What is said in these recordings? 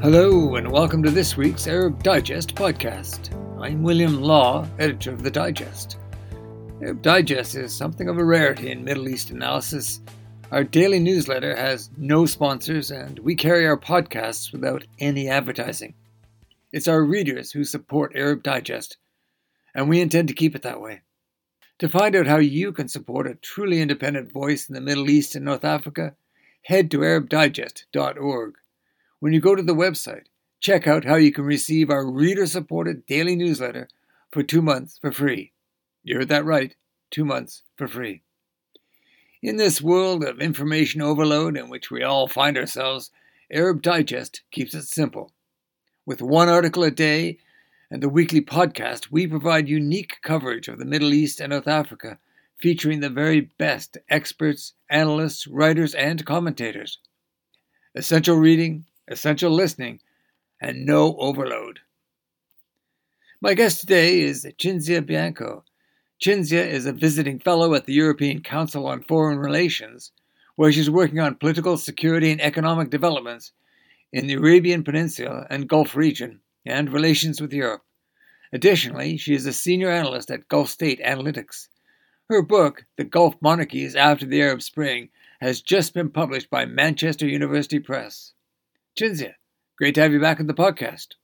Hello and welcome to this week's Arab Digest podcast. I'm William Law, editor of the Digest. Arab Digest is something of a rarity in Middle East analysis. Our daily newsletter has no sponsors and we carry our podcasts without any advertising. It's our readers who support Arab Digest, and we intend to keep it that way. To find out how you can support a truly independent voice in the Middle East and North Africa, head to arabdigest.org. When you go to the website, check out how you can receive our reader-supported daily newsletter for 2 months for free. You heard that right, 2 months for free. In this world of information overload in which we all find ourselves, Arab Digest keeps it simple. With one article a day and the weekly podcast, we provide unique coverage of the Middle East and North Africa, featuring the very best experts, analysts, writers, and commentators. Essential reading, essential listening, and no overload. My guest today is Cinzia Bianco. Cinzia is a visiting fellow at the European Council on Foreign Relations, where she's working on political, security, and economic developments in the Arabian Peninsula and Gulf region, and relations with Europe. Additionally, she is a senior analyst at Gulf State Analytics. Her book, The Gulf Monarchies After the Arab Spring, has just been published by Manchester University Press. Cinzia, great to have you back on the podcast.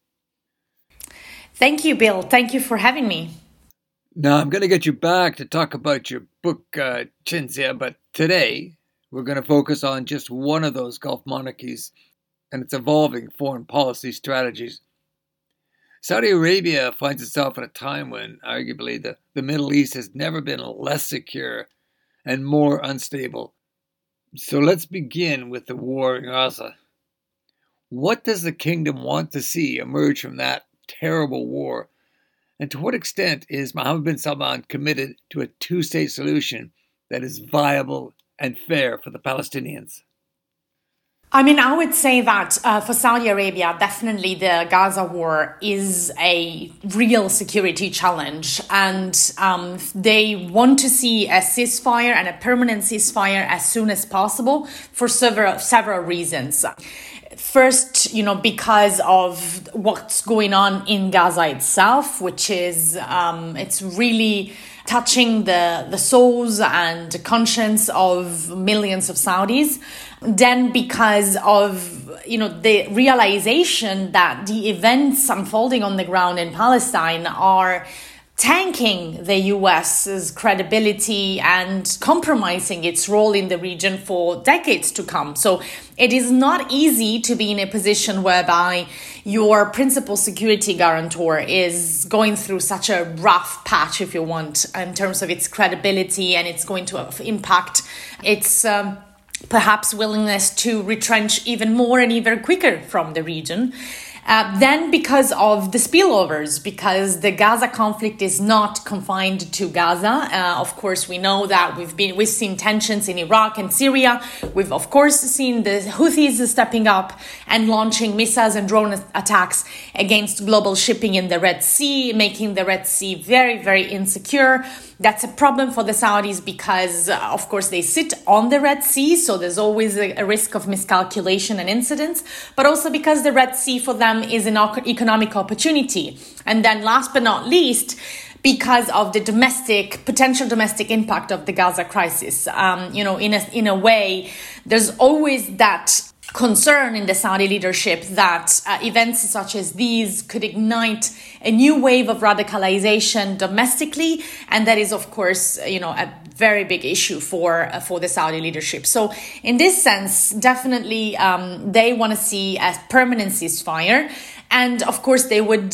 Thank you, Bill. Thank you for having me. Now, I'm going to get you back to talk about your book, Cinzia, but today we're going to focus on just one of those Gulf monarchies and its evolving foreign policy strategies. Saudi Arabia finds itself at a time when, arguably, the Middle East has never been less secure and more unstable. So let's begin with the war in Gaza. What does the kingdom want to see emerge from that terrible war? And to what extent is Mohammed bin Salman committed to a two-state solution that is viable and fair for the Palestinians? I would say that for Saudi Arabia, definitely the Gaza war is a real security challenge. And they want to see a ceasefire and a permanent ceasefire as soon as possible for several reasons. First, because of what's going on in Gaza itself, which is, it's really touching the souls and conscience of millions of Saudis. Then because of, the realization that the events unfolding on the ground in Palestine are tanking the US's credibility and compromising its role in the region for decades to come. So it is not easy to be in a position whereby your principal security guarantor is going through such a rough patch, if you want, in terms of its credibility, and it's going to impact its perhaps willingness to retrench even more and even quicker from the region. Then because of the spillovers, because the Gaza conflict is not confined to Gaza. Of course, we know that we've seen tensions in Iraq and Syria. We've, of course, seen the Houthis stepping up and launching missiles and drone attacks against global shipping in the Red Sea, making the Red Sea very, very insecure. That's a problem for the Saudis because, of course, they sit on the Red Sea, so there's always a risk of miscalculation and incidents, but also because the Red Sea for them is an economic opportunity. And then last but not least, because of the potential domestic impact of the Gaza crisis. In a way, there's always that concern in the Saudi leadership that events such as these could ignite a new wave of radicalization domestically, and that is, of course, a very big issue for the Saudi leadership. So, in this sense, definitely they want to see a permanent ceasefire. And of course, they would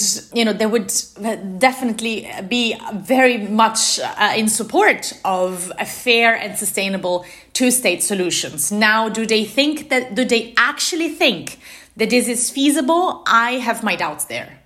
definitely be very much in support of a fair and sustainable two-state solutions. Now, do they actually think that this is feasible? I have my doubts there.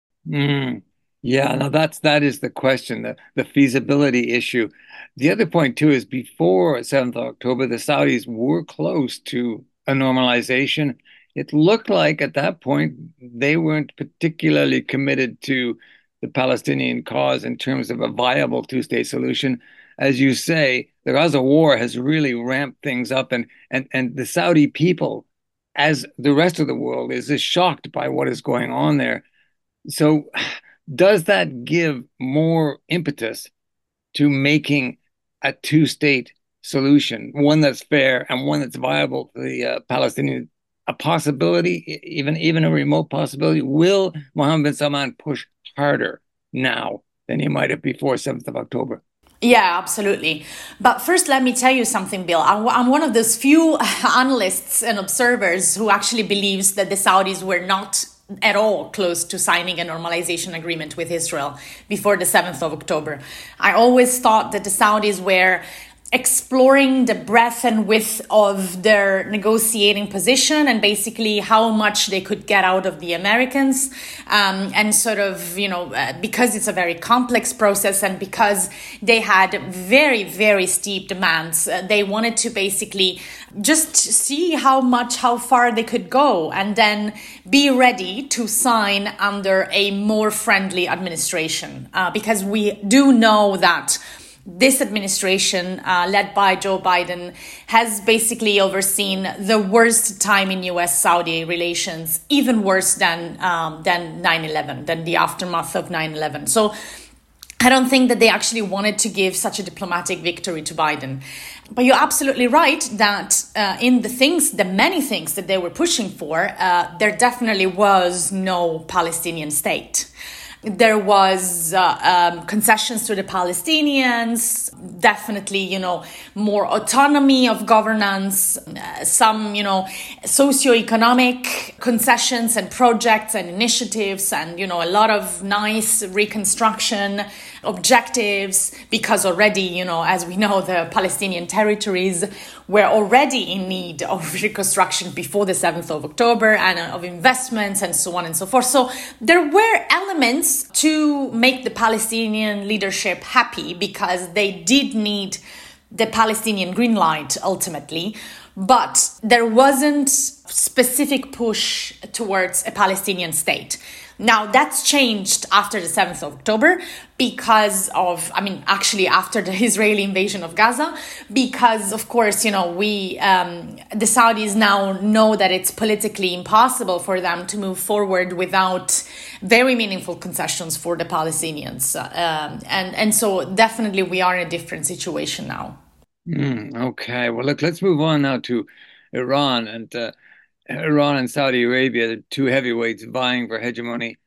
Yeah, now that is the question, the feasibility issue. The other point too is before 7th October, the Saudis were close to a normalization. It looked like at that point they weren't particularly committed to the Palestinian cause in terms of a viable two-state solution. As you say, the Gaza war has really ramped things up, and the Saudi people as the rest of the world is shocked by what is going on there. So does that give more impetus to making a two-state solution, one that's fair and one that's viable for the Palestinians, a possibility, even a remote possibility? Will Mohammed bin Salman push harder now than he might have before 7th of October? Yeah, absolutely. But first, let me tell you something, Bill. I'm one of those few analysts and observers who actually believes that the Saudis were not at all close to signing a normalization agreement with Israel before the 7th of October. I always thought that the Saudis were exploring the breadth and width of their negotiating position and basically how much they could get out of the Americans. And sort of, because it's a very complex process and because they had very, very steep demands, they wanted to basically just see how far they could go and then be ready to sign under a more friendly administration. Because we do know that this administration, led by Joe Biden, has basically overseen the worst time in U.S.-Saudi relations, even worse than 9/11, than the aftermath of 9/11. So I don't think that they actually wanted to give such a diplomatic victory to Biden. But you're absolutely right that in the many things that they were pushing for, there definitely was no Palestinian state. There was concessions to the Palestinians, definitely, more autonomy of governance, some, socioeconomic concessions and projects and initiatives and, a lot of nice reconstruction objectives, because already, as we know, the Palestinian territories were already in need of reconstruction before the 7th of October and of investments and so on and so forth. So there were elements to make the Palestinian leadership happy because they did need the Palestinian green light ultimately, but there wasn't specific push towards a Palestinian state. Now, that's changed after the 7th of October because of, actually after the Israeli invasion of Gaza, because, of course, the Saudis now know that it's politically impossible for them to move forward without very meaningful concessions for the Palestinians. And so definitely we are in a different situation now. Okay, well, look, let's move on now to Iran and Saudi Arabia, the two heavyweights vying for hegemony.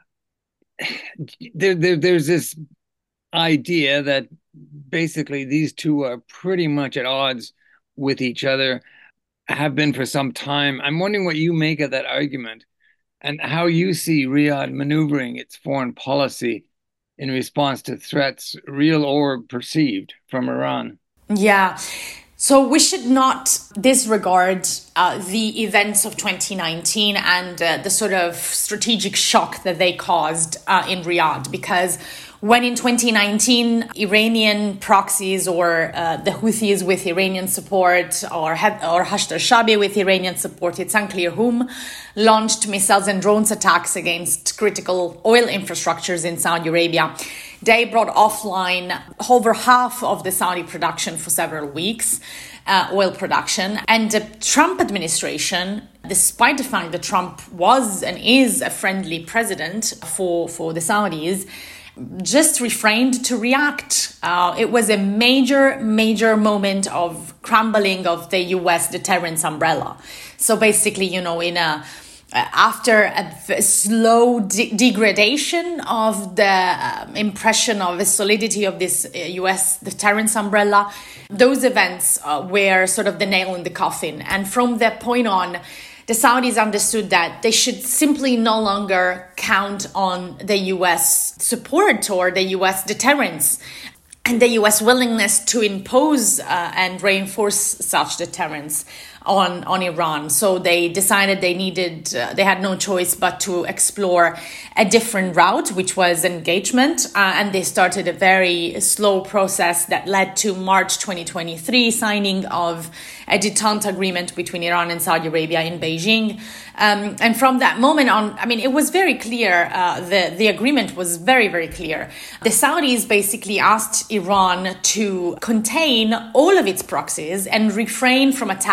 There's this idea that basically these two are pretty much at odds with each other, have been for some time. I'm wondering what you make of that argument and how you see Riyadh maneuvering its foreign policy in response to threats, real or perceived, from Iran. Yeah. So we should not disregard the events of 2019 and the sort of strategic shock that they caused in Riyadh, because when in 2019 Iranian proxies or the Houthis with Iranian support or Hashd al-Shaabi with Iranian support, it's unclear whom, launched missiles and drones attacks against critical oil infrastructures in Saudi Arabia, they brought offline over half of the Saudi production for several weeks, oil production. And the Trump administration, despite the fact that Trump was and is a friendly president for the Saudis, just refrained to react. It was a major moment of crumbling of the U.S. deterrence umbrella. So basically, after a slow degradation of the impression of the solidity of this U.S. deterrence umbrella, those events were sort of the nail in the coffin. And from that point on, the Saudis understood that they should simply no longer count on the U.S. support or the U.S. deterrence and the U.S. willingness to impose and reinforce such deterrence on Iran. So they decided they had no choice but to explore a different route, which was engagement. And they started a very slow process that led to March 2023 signing of a detente agreement between Iran and Saudi Arabia in Beijing. And from that moment on, it was very clear, the agreement was very, very clear. The Saudis basically asked Iran to contain all of its proxies and refrain from attacking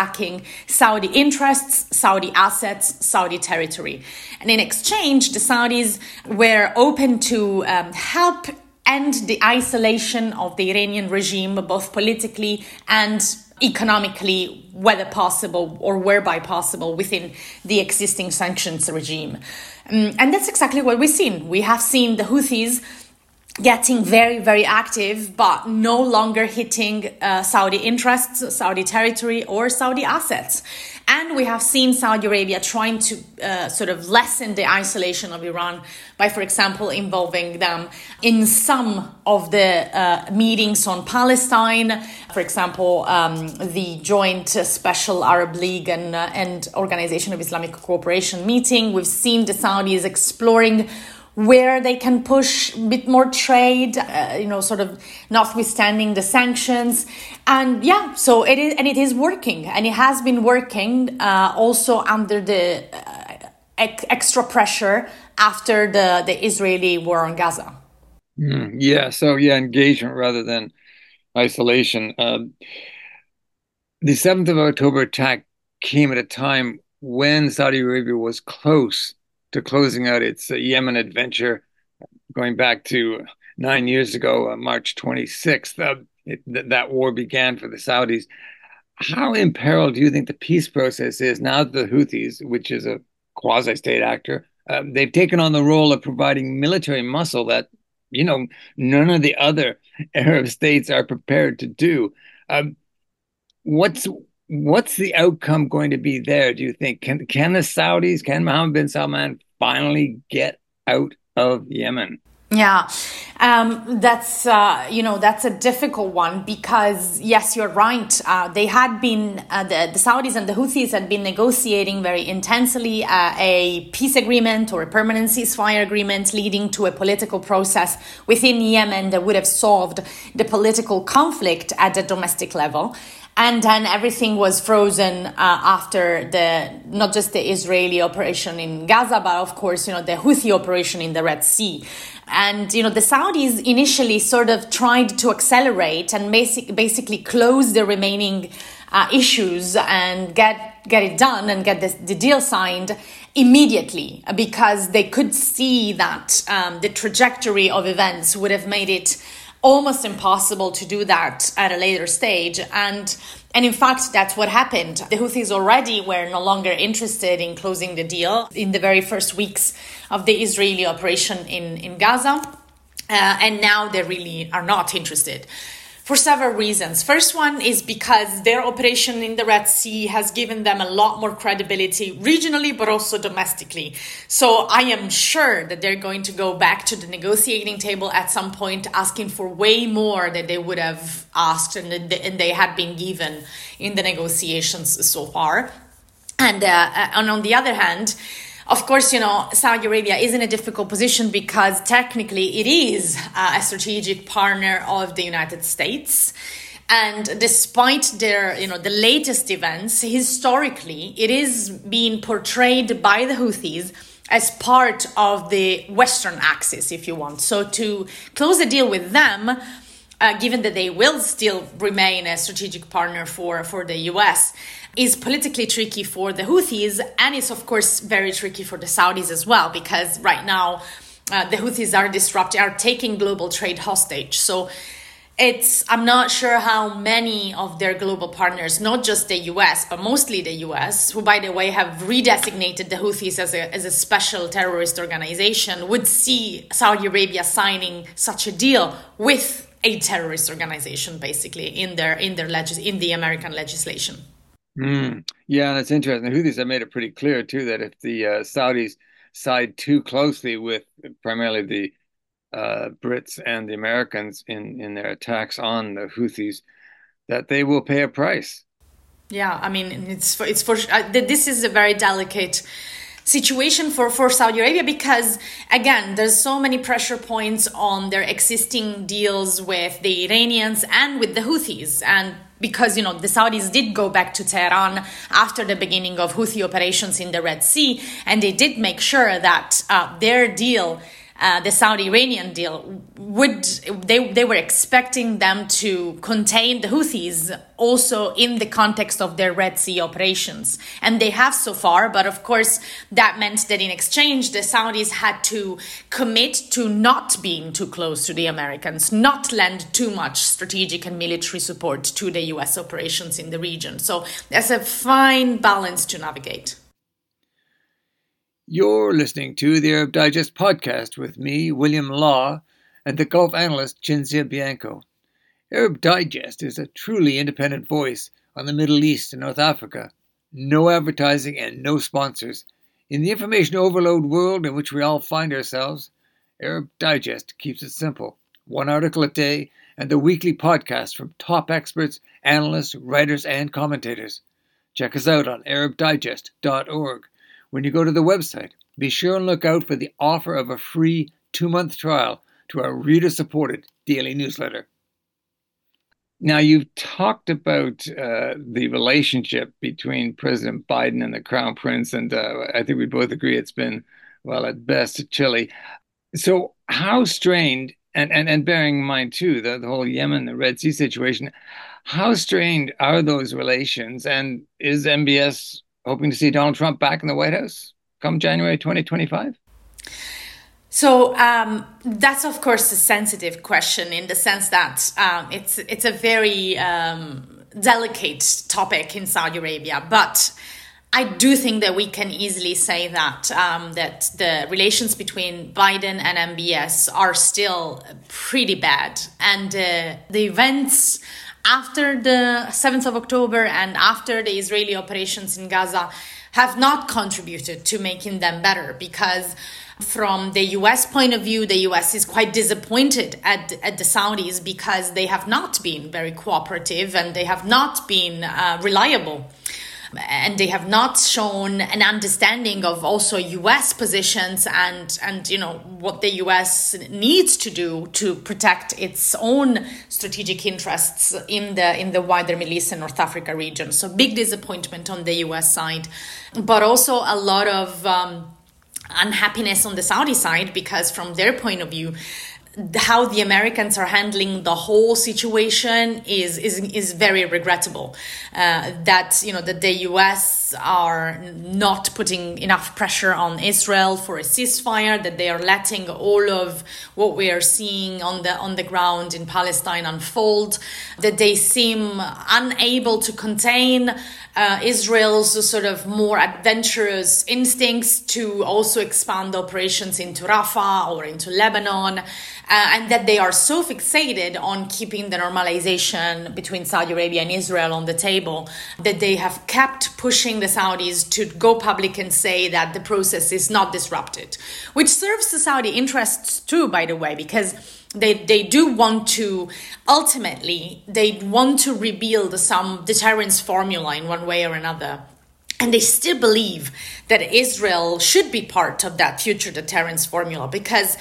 Saudi interests, Saudi assets, Saudi territory. And in exchange, the Saudis were open to help end the isolation of the Iranian regime, both politically and economically, whether possible or whereby possible, within the existing sanctions regime. And that's exactly what we've seen. We have seen the Houthis getting very, very active, but no longer hitting Saudi interests, Saudi territory, or Saudi assets. And we have seen Saudi Arabia trying to sort of lessen the isolation of Iran by, for example, involving them in some of the meetings on Palestine. For example, the joint Special Arab League and Organization of Islamic Cooperation meeting. We've seen the Saudis exploring where they can push a bit more trade, sort of notwithstanding the sanctions. And so it is working. And it has been working also under the extra pressure after the Israeli war on Gaza. Engagement rather than isolation. The 7th of October attack came at a time when Saudi Arabia was close to closing out its Yemen adventure, going back to 9 years ago, March 26th. That war began for the Saudis. How in peril do you think the peace process is now that the Houthis, which is a quasi-state actor, they've taken on the role of providing military muscle that, none of the other Arab states are prepared to do? What's the outcome going to be there, do you think? Can the Saudis, can Mohammed bin Salman finally get out of Yemen? Yeah, that's a difficult one because, yes, you're right. They had been, the Saudis and the Houthis had been negotiating very intensely a peace agreement or a permanent ceasefire agreement leading to a political process within Yemen that would have solved the political conflict at the domestic level. And then everything was frozen after not just the Israeli operation in Gaza, but of course, the Houthi operation in the Red Sea. And, the Saudis initially sort of tried to accelerate and basically close the remaining issues and get it done and get the deal signed immediately, because they could see that the trajectory of events would have made it almost impossible to do that at a later stage. And in fact, that's what happened. The Houthis already were no longer interested in closing the deal in the very first weeks of the Israeli operation in Gaza. And now they really are not interested, for several reasons. First one is because their operation in the Red Sea has given them a lot more credibility regionally, but also domestically. So I am sure that they're going to go back to the negotiating table at some point, asking for way more than they would have asked and they had been given in the negotiations so far. And on the other hand, of course, Saudi Arabia is in a difficult position because technically it is a strategic partner of the United States. And despite their, the latest events, historically, it is being portrayed by the Houthis as part of the Western axis, if you want. So to close a deal with them, given that they will still remain a strategic partner for the US, is politically tricky for the Houthis, and it's of course very tricky for the Saudis as well, because right now the Houthis are taking global trade hostage. So I'm not sure how many of their global partners, not just the US, but mostly the US, who by the way have redesignated the Houthis as a special terrorist organization, would see Saudi Arabia signing such a deal with a terrorist organization, basically in the American legislation. Yeah, that's interesting. The Houthis have made it pretty clear too that if the Saudis side too closely with primarily the Brits and the Americans in their attacks on the Houthis, that they will pay a price. Yeah, I mean, this is a very delicate situation for Saudi Arabia because, again, there's so many pressure points on their existing deals with the Iranians and with the Houthis. And because, the Saudis did go back to Tehran after the beginning of Houthi operations in the Red Sea, and they did make sure that their deal the Saudi-Iranian deal, they were expecting them to contain the Houthis also in the context of their Red Sea operations. And they have so far, but of course that meant that in exchange, the Saudis had to commit to not being too close to the Americans, not lend too much strategic and military support to the US operations in the region. So there's a fine balance to navigate. You're listening to the Arab Digest podcast with me, William Law, and the Gulf analyst Cinzia Bianco. Arab Digest is a truly independent voice on the Middle East and North Africa. No advertising and no sponsors. In the information overload world in which we all find ourselves, Arab Digest keeps it simple. One article a day and the weekly podcast from top experts, analysts, writers, and commentators. Check us out on arabdigest.org. When you go to the website, be sure and look out for the offer of a free 2-month trial to our reader-supported daily newsletter. Now, you've talked about the relationship between President Biden and the Crown Prince, and I think we both agree it's been, well, at best, chilly. So how strained, and bearing in mind, too, the whole Yemen, the Red Sea situation, how strained are those relations, and is MBS hoping to see Donald Trump back in the White House come January 2025? So that's, of course, a sensitive question in the sense that it's a very delicate topic in Saudi Arabia. But I do think that we can easily say that that the relations between Biden and MBS are still pretty bad. And the events after the 7th of October and after the Israeli operations in Gaza have not contributed to making them better, because from the US point of view, the US is quite disappointed at the Saudis because they have not been very cooperative and they have not been reliable. And they have not shown an understanding of also US positions and you know what the US needs to do to protect its own strategic interests in the wider Middle East and North Africa region. So big disappointment on the US side, but also a lot of unhappiness on the Saudi side, because from their point of view, how the Americans are handling the whole situation is very regrettable. That the US are not putting enough pressure on Israel for a ceasefire, that they are letting all of what we are seeing on the ground in Palestine unfold, that they seem unable to contain Israel's sort of more adventurous instincts to also expand operations into Rafah or into Lebanon, and that they are so fixated on keeping the normalization between Saudi Arabia and Israel on the table that they have kept pushing the Saudis to go public and say that the process is not disrupted, which serves the Saudi interests too, by the way, because they do want to, ultimately, they want to rebuild some deterrence formula in one way or another. And they still believe that Israel should be part of that future deterrence formula, because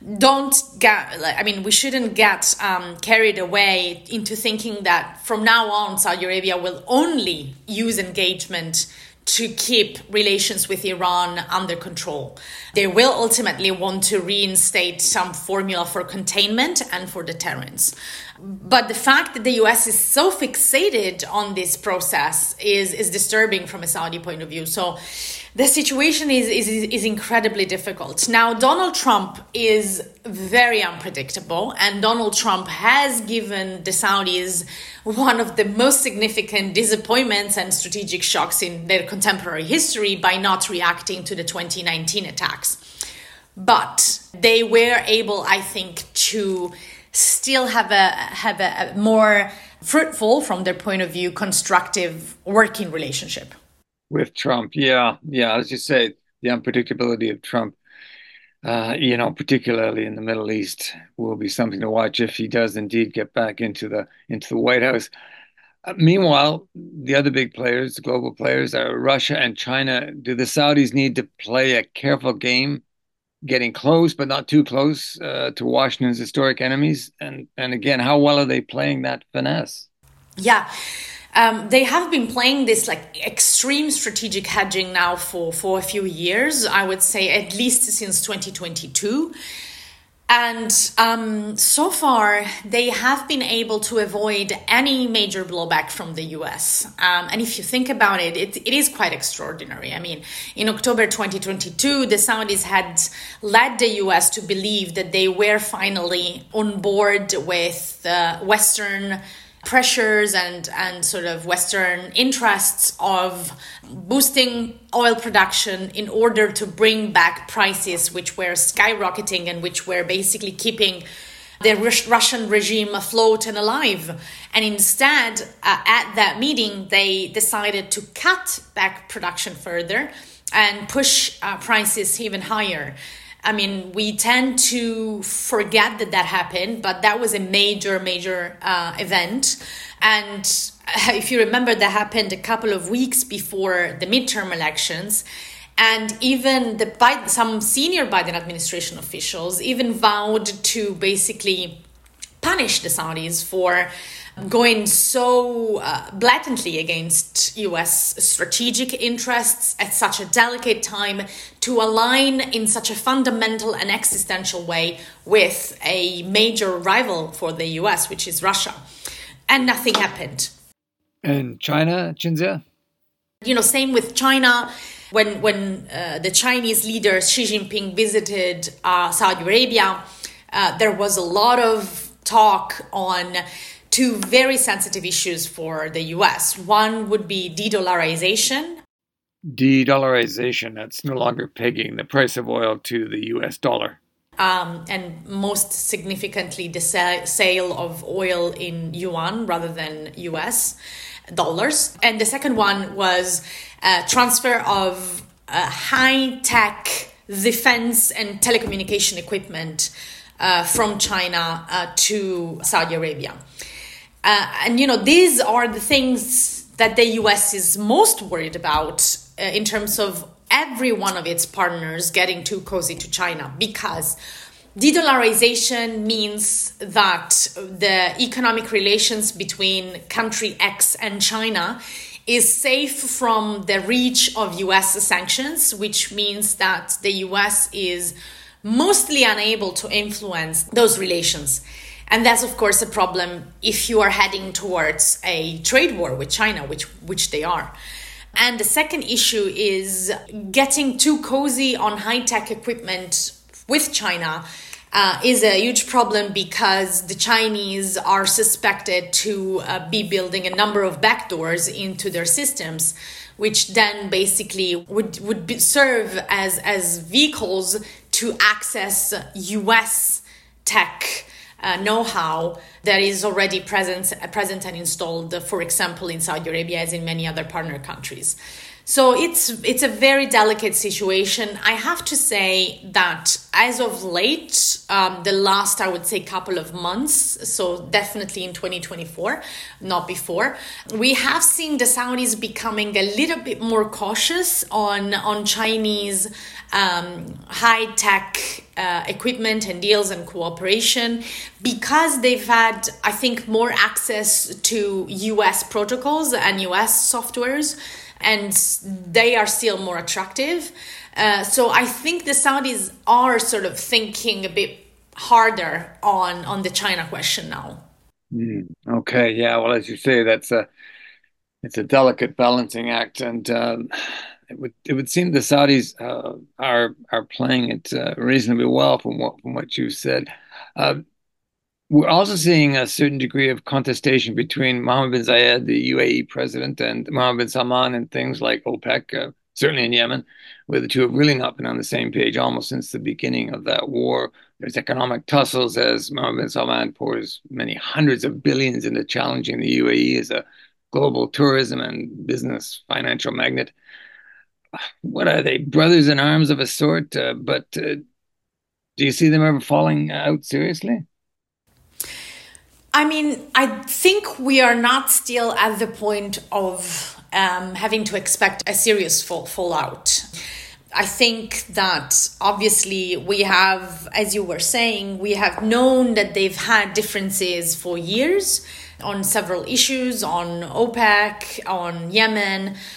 we shouldn't get carried away into thinking that from now on, Saudi Arabia will only use engagement to keep relations with Iran under control. They will ultimately want to reinstate some formula for containment and for deterrence. But the fact that the US is so fixated on this process is disturbing from a Saudi point of view. So the situation is incredibly difficult. Now, Donald Trump is very unpredictable, and Donald Trump has given the Saudis one of the most significant disappointments and strategic shocks in their contemporary history by not reacting to the 2019 attacks. But they were able, I think, to still have a more fruitful, from their point of view, constructive working relationship. With Trump, yeah. As you say, the unpredictability of Trump, particularly in the Middle East, will be something to watch if he does indeed get back into the White House. Meanwhile, the other big players, the global players, are Russia and China. Do the Saudis need to play a careful game, getting close but not too close to Washington's historic enemies? And again, how well are they playing that finesse? Yeah. They have been playing this extreme strategic hedging now for a few years, I would say at least since 2022. And so far, they have been able to avoid any major blowback from the US. And if you think about it, it is quite extraordinary. I mean, in October 2022, the Saudis had led the US to believe that they were finally on board with Western pressures and sort of Western interests of boosting oil production in order to bring back prices which were skyrocketing and which were basically keeping the Russian regime afloat and alive. And instead, at that meeting, they decided to cut back production further and push prices even higher. I mean, we tend to forget that happened, but that was a major event. And if you remember, that happened a couple of weeks before the midterm elections. And even some senior Biden administration officials even vowed to basically punish the Saudis for going so blatantly against US strategic interests at such a delicate time, to align in such a fundamental and existential way with a major rival for the US, which is Russia. And nothing happened. And China, Cinzia? Same with China. When the Chinese leader Xi Jinping visited Saudi Arabia, there was a lot of talk on two very sensitive issues for the US. One would be de-dollarization. De-dollarization, that's no longer pegging the price of oil to the US dollar. And most significantly, the sale of oil in yuan rather than US dollars. And the second one was transfer of high-tech defense and telecommunication equipment from China to Saudi Arabia. And these are the things that the US is most worried about in terms of every one of its partners getting too cozy to China, because de-dollarization means that the economic relations between country X and China is safe from the reach of US sanctions, which means that the US is mostly unable to influence those relations. And that's, of course, a problem if you are heading towards a trade war with China, which they are. And the second issue is getting too cozy on high-tech equipment with China is a huge problem, because the Chinese are suspected to be building a number of backdoors into their systems, which then basically would serve as vehicles to access US tech know-how that is already present and installed, for example, in Saudi Arabia, as in many other partner countries. So it's a very delicate situation. I have to say that as of late, the last, I would say, couple of months, so definitely in 2024, not before, we have seen the Saudis becoming a little bit more cautious on Chinese high-tech equipment and deals and cooperation, because they've had, I think, more access to US protocols and US softwares, and they are still more attractive. So I think the Saudis are sort of thinking a bit harder on the China question now. Okay, yeah. Well, as you say, it's a delicate balancing act, and it would seem the Saudis are playing it reasonably well from what you said. We're also seeing a certain degree of contestation between Mohammed bin Zayed, the UAE president, and Mohammed bin Salman, and things like OPEC, certainly in Yemen, where the two have really not been on the same page almost since the beginning of that war. There's economic tussles as Mohammed bin Salman pours many hundreds of billions into challenging the UAE as a global tourism and business financial magnet. What are they, brothers in arms of a sort? But do you see them ever falling out seriously? I mean, I think we are not still at the point of having to expect a serious fallout. I think that obviously we have, as you were saying, we have known that they've had differences for years on several issues, on OPEC, on Yemen.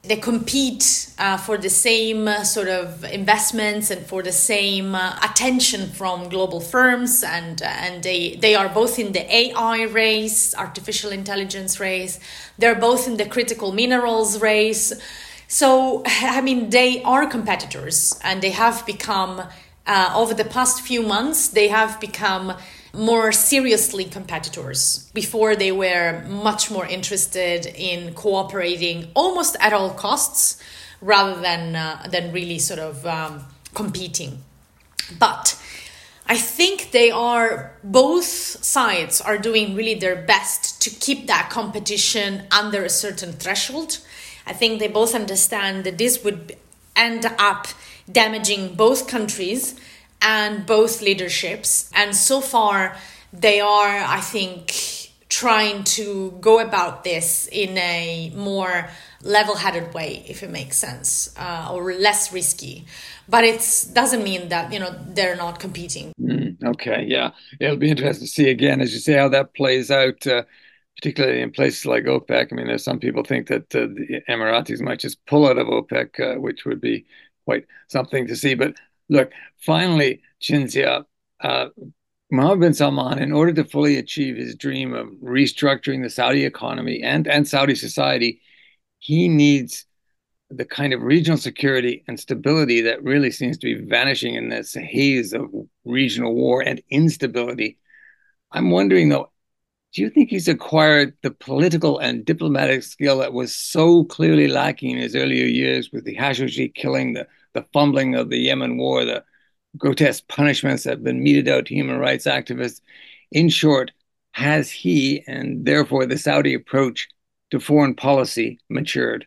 they compete for the same sort of investments and for the same attention from global firms, and they are both in the AI race, artificial intelligence race. They're both in the critical minerals race. So, I mean, they are competitors, and they have become, over the past few months, they have become more seriously competitors. Before, they were much more interested in cooperating almost at all costs rather than really sort of competing. But I think both sides are doing really their best to keep that competition under a certain threshold. I think they both understand that this would end up damaging both countries and both leaderships. And so far, they are, I think, trying to go about this in a more level-headed way, if it makes sense, or less risky. But it doesn't mean that, they're not competing. Okay, yeah. It'll be interesting to see again, as you say, how that plays out, particularly in places like OPEC. I mean, there's some people think that the Emiratis might just pull out of OPEC, which would be quite something to see. But look, finally, Cinzia, Mohammed bin Salman, in order to fully achieve his dream of restructuring the Saudi economy and Saudi society, he needs the kind of regional security and stability that really seems to be vanishing in this haze of regional war and instability. I'm wondering, though, do you think he's acquired the political and diplomatic skill that was so clearly lacking in his earlier years with the Khashoggi killing, the fumbling of the Yemen war, the grotesque punishments that have been meted out to human rights activists? In short, has he, and therefore the Saudi approach to foreign policy, matured?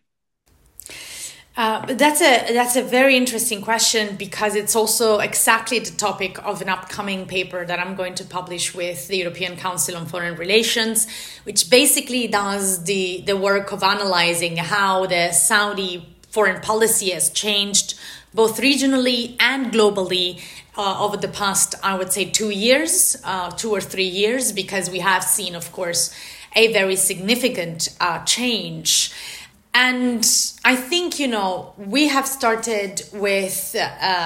That's a very interesting question, because it's also exactly the topic of an upcoming paper that I'm going to publish with the European Council on Foreign Relations, which basically does the work of analyzing how the Saudi foreign policy has changed both regionally and globally over the past, I would say, 2 years, 2 or 3 years, because we have seen, of course, a very significant change. And I think, we have started with,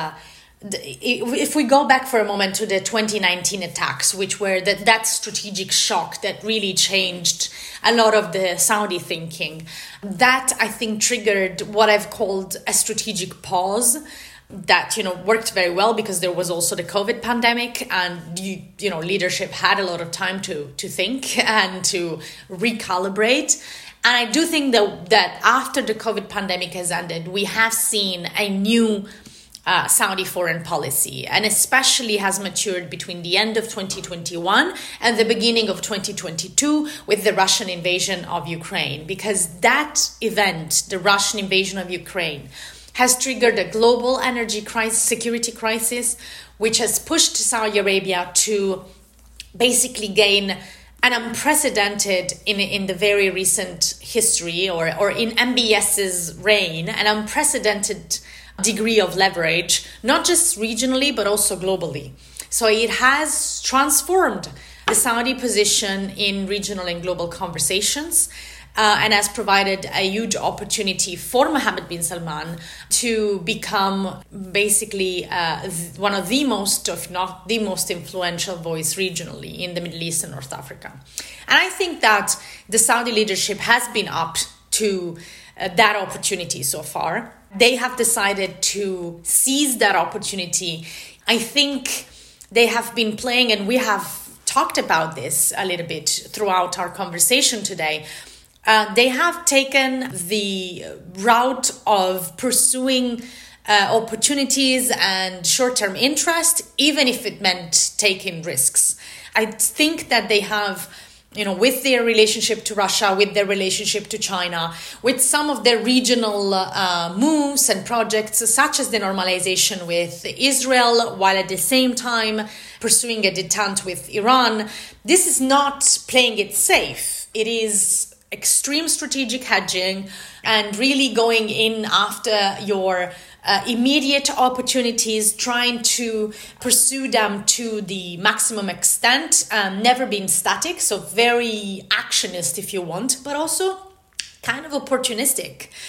if we go back for a moment to the 2019 attacks, which were that strategic shock that really changed a lot of the Saudi thinking, that I think triggered what I've called a strategic pause that, worked very well, because there was also the COVID pandemic, and, leadership had a lot of time to think and to recalibrate. And I do think that after the COVID pandemic has ended, we have seen a new Saudi foreign policy, and especially has matured between the end of 2021 and the beginning of 2022 with the Russian invasion of Ukraine, because that event, the Russian invasion of Ukraine, has triggered a global energy crisis, security crisis, which has pushed Saudi Arabia to basically gain an unprecedented, in the very recent history, or in MBS's reign, an unprecedented degree of leverage, not just regionally, but also globally. So it has transformed the Saudi position in regional and global conversations, and has provided a huge opportunity for Mohammed bin Salman to become basically one of the most, if not the most influential voice regionally in the Middle East and North Africa. And I think that the Saudi leadership has been up to that opportunity so far. They have decided to seize that opportunity. I think they have been playing, and we have talked about this a little bit throughout our conversation today. They have taken the route of pursuing opportunities and short-term interest, even if it meant taking risks. I think that they have, with their relationship to Russia, with their relationship to China, with some of their regional moves and projects, such as the normalization with Israel, while at the same time pursuing a detente with Iran, this is not playing it safe. It is extreme strategic hedging and really going in after your immediate opportunities, trying to pursue them to the maximum extent, never being static, so very actionist if you want, but also kind of opportunistic.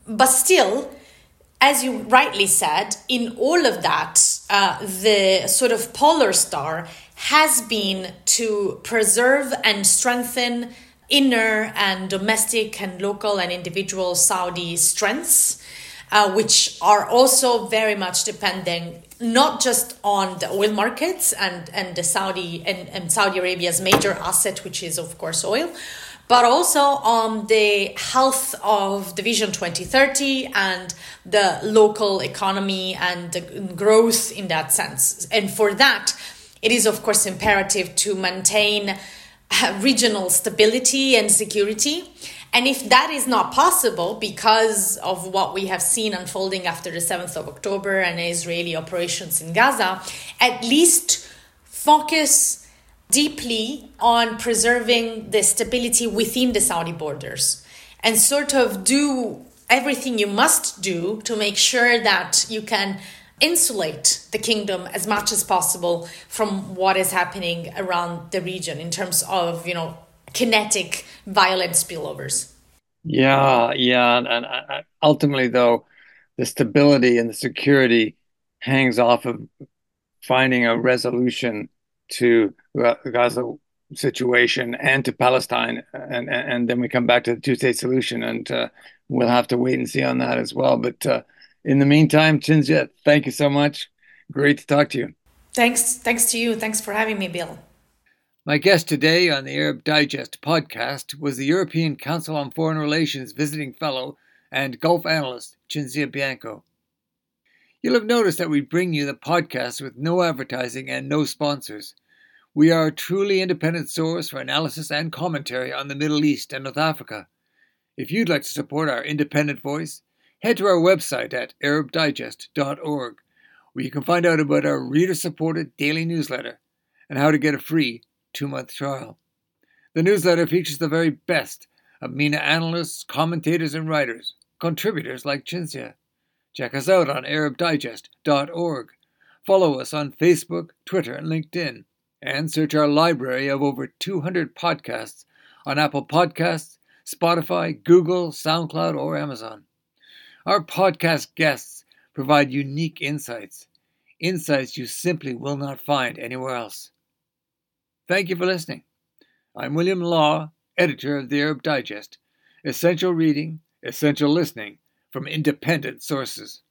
But still, as you rightly said, in all of that, the sort of polar star has been to preserve and strengthen inner and domestic and local and individual Saudi strengths, which are also very much depending not just on the oil markets and the Saudi Arabia's major asset, which is of course oil, but also on the health of the Vision 2030 and the local economy and the growth in that sense. And for that, it is of course imperative to maintain regional stability and security. And if that is not possible because of what we have seen unfolding after the 7th of October and Israeli operations in Gaza, at least focus deeply on preserving the stability within the Saudi borders and sort of do everything you must do to make sure that you can insulate the kingdom as much as possible from what is happening around the region in terms of, kinetic violent spillovers. Yeah, and ultimately, though, the stability and the security hangs off of finding a resolution to the Gaza situation and to Palestine, and then we come back to the two-state solution, and we'll have to wait and see on that as well. But in the meantime, Cinzia, thank you so much. Great to talk to you. Thanks to you. Thanks for having me, Bill. My guest today on the Arab Digest podcast was the European Council on Foreign Relations visiting fellow and Gulf analyst Cinzia Bianco. You'll have noticed that we bring you the podcast with no advertising and no sponsors. We are a truly independent source for analysis and commentary on the Middle East and North Africa. If you'd like to support our independent voice, head to our website at arabdigest.org, where you can find out about our reader-supported daily newsletter and how to get a free 2-month trial. The newsletter features the very best of MENA analysts, commentators, and writers, contributors like Cinzia. Check us out on arabdigest.org. Follow us on Facebook, Twitter, and LinkedIn, and search our library of over 200 podcasts on Apple Podcasts, Spotify, Google, SoundCloud, or Amazon. Our podcast guests provide unique insights you simply will not find anywhere else. Thank you for listening. I'm William Law, editor of the Arab Digest. Essential reading, essential listening from independent sources.